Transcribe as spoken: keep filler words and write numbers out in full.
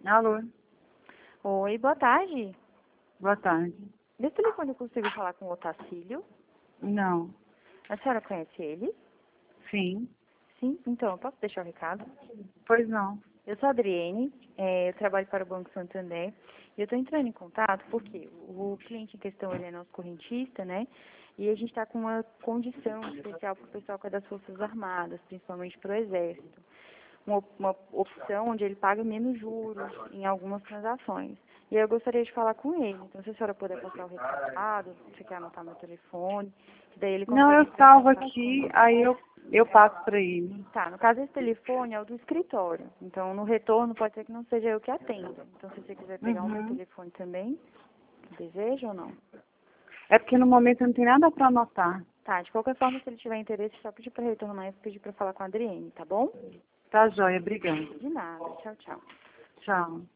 Alô, Oi, boa tarde. boa tarde. Nesse telefone eu consigo falar com o Otacílio? Não, A senhora conhece ele? sim, Sim. Então, eu posso deixar o recado? pois não. Eu sou a Adriene, é, eu trabalho para o Banco Santander e eu estou entrando em contato porque o cliente em questão ele é nosso correntista, né? E a gente está com uma condição especial para o pessoal que é das Forças Armadas, principalmente para o Exército. Uma, uma opção onde ele paga menos juros em algumas transações. E aí eu gostaria de falar com ele. Então, se a senhora puder passar o recado, se você quer anotar meu telefone, que daí ele Não, consegue eu entrar em salvo contato aqui, comigo. aí eu, eu passo para ele. Tá, no caso esse telefone é o do escritório. Então, no retorno pode ser que não seja eu que atenda. Então, se você quiser pegar o meu Uhum. telefone também, deseja ou não? É porque no momento eu não tenho nada para anotar. Tá, de qualquer forma, se ele tiver interesse, só pedir para retornar e pedir para falar com a Adriene, tá bom? Tá, joia, obrigada. De nada. Tchau, tchau. Tchau.